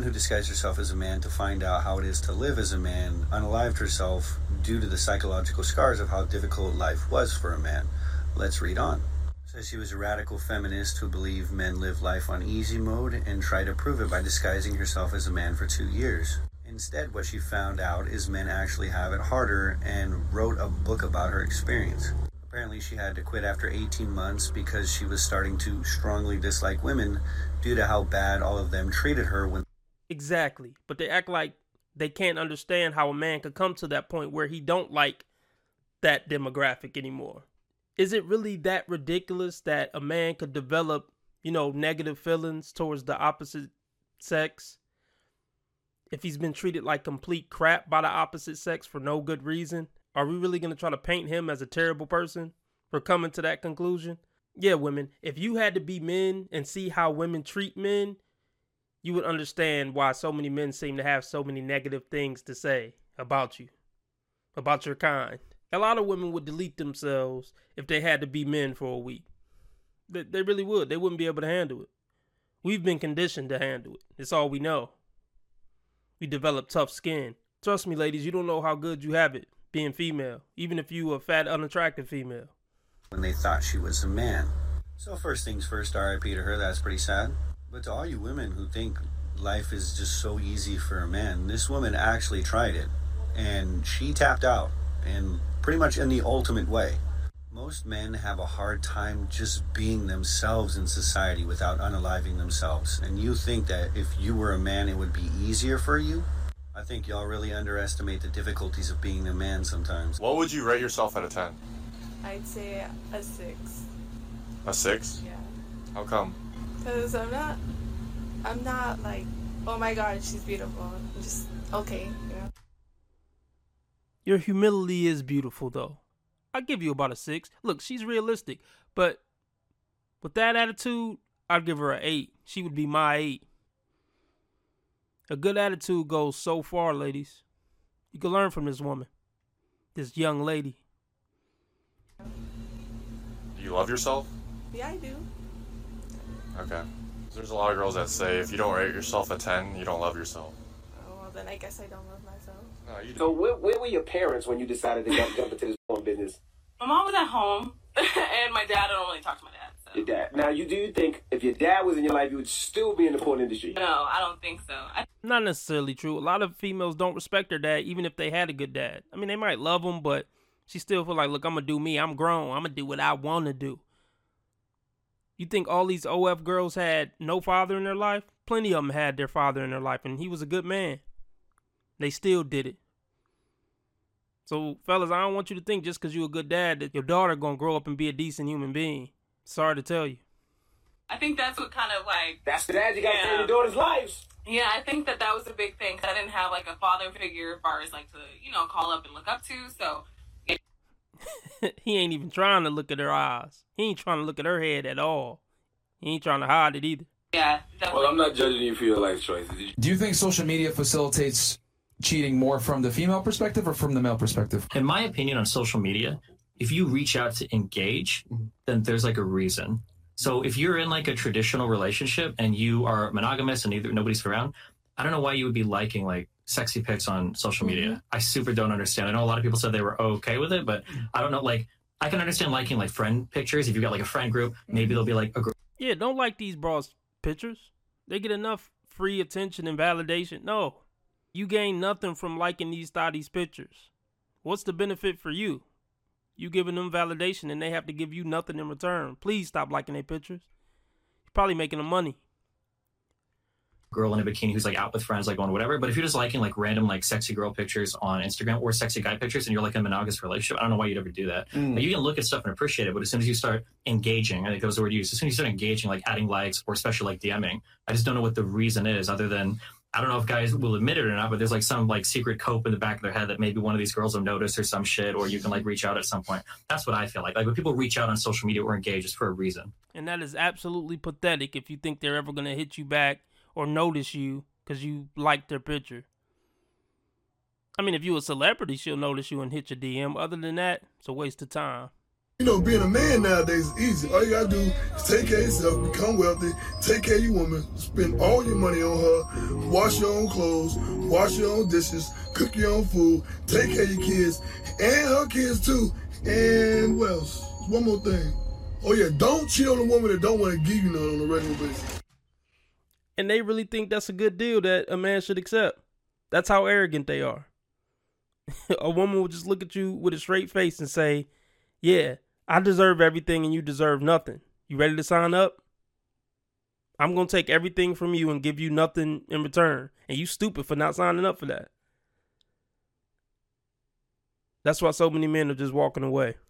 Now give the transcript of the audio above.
who disguised herself as a man to find out how it is to live as a man unalived herself due to the psychological scars of how difficult life was for a man. Let's read on. Says she was a radical feminist who believed men live life on easy mode and tried to prove it by disguising herself as a man for 2 years. Instead, what she found out is men actually have it harder, and wrote a book about her experience. Apparently, she had to quit after 18 months because she was starting to strongly dislike women due to how bad all of them treated her when... Exactly. But they act like they can't understand how a man could come to that point where he don't like that demographic anymore. Is it really that ridiculous that a man could develop, negative feelings towards the opposite sex if he's been treated like complete crap by the opposite sex for no good reason? Are we really going to try to paint him as a terrible person for coming to that conclusion? Yeah, women, if you had to be men and see how women treat men, you would understand why so many men seem to have so many negative things to say about you, about your kind. A lot of women would delete themselves if they had to be men for a week. They really would. They wouldn't be able to handle it. We've been conditioned to handle it. It's all we know. We develop tough skin. Trust me, ladies, you don't know how good you have it being female, even if you a fat, unattractive female. When they thought she was a man. So first things first, RIP to her, that's pretty sad. But to all you women who think life is just so easy for a man, this woman actually tried it. And she tapped out. And pretty much in the ultimate way. Most men have a hard time just being themselves in society without unaliving themselves. And you think that if you were a man, it would be easier for you? I think y'all really underestimate the difficulties of being a man sometimes. What would you rate yourself out of 10? I'd say a 6. A 6? Yeah. How come? Because I'm not like, oh my god, she's beautiful. I'm just okay, Your humility is beautiful, though. I'll give you about a 6. Look, she's realistic, but with that attitude, I'd give her an 8. She would be my 8. A good attitude goes so far, ladies. You can learn from this woman, this young lady. Do you love yourself? Yeah, I do. Okay. There's a lot of girls that say if you don't rate yourself a 10, you don't love yourself. Oh, well, then I guess I don't love myself. No, you do. So where were your parents when you decided to jump into this porn business? My mom was at home, and my dad, I don't really talk to my dad. So. Your dad. Now, do you think if your dad was in your life, you would still be in the porn industry? No, I don't think so. Not necessarily true. A lot of females don't respect their dad, even if they had a good dad. I mean, they might love him, but she still feel like, look, I'm going to do me. I'm grown. I'm going to do what I want to do. You think all these OF girls had no father in their life? Plenty of them had their father in their life, and he was a good man. They still did it. So, fellas, I don't want you to think just because you're a good dad that your daughter going to grow up and be a decent human being. Sorry to tell you. I think that's what kind of like... That's the dad you got to save your daughter's lives. Yeah, I think that was a big thing. Cause I didn't have like a father figure as far as like to, call up and look up to. So, yeah. He ain't even trying to look at her eyes. He ain't trying to look at her head at all. He ain't trying to hide it either. Yeah, definitely. Well, I'm not judging you for your life choices. Do you think social media facilitates cheating more from the female perspective or from the male perspective? In my opinion, on social media, if you reach out to engage, then there's like a reason. So if you're in like a traditional relationship and you are monogamous and nobody's around, I don't know why you would be liking like sexy pics on social media. I super don't understand. I know a lot of people said they were okay with it, but I don't know. Like, I can understand liking like friend pictures. If you've got like a friend group, maybe they'll be like a group. Yeah, don't like these bras pictures. They get enough free attention and validation. No, you gain nothing from liking these thotties pictures. What's the benefit for you? You giving them validation and they have to give you nothing in return. Please stop liking their pictures. You're probably making them money. Girl in a bikini who's like out with friends, like on whatever. But if you're just liking like random like sexy girl pictures on Instagram or sexy guy pictures and you're like in a monogamous relationship, I don't know why you'd ever do that. Like, you can look at stuff and appreciate it, but as soon as you start engaging, I think that was the word used, as soon as you start engaging, like adding likes or especially like DMing, I just don't know what the reason is other than, I don't know if guys will admit it or not, but there's like some like secret cope in the back of their head that maybe one of these girls will notice or some shit, or you can like reach out at some point. That's what I feel like. Like when people reach out on social media or engage, it's for a reason. And that is absolutely pathetic if you think they're ever going to hit you back or notice you because you liked their picture. I mean, if you're a celebrity, she'll notice you and hit your DM. Other than that, it's a waste of time. You know, being a man nowadays is easy. All you gotta do is take care of yourself, become wealthy, take care of your woman, spend all your money on her, wash your own clothes, wash your own dishes, cook your own food, take care of your kids, and her kids too. And what else? One more thing. Oh yeah, don't cheat on a woman that don't want to give you none on a regular basis. And they really think that's a good deal that a man should accept. That's how arrogant they are. A woman will just look at you with a straight face and say, yeah, I deserve everything and you deserve nothing. You ready to sign up? I'm going to take everything from you and give you nothing in return. And you stupid for not signing up for that. That's why so many men are just walking away.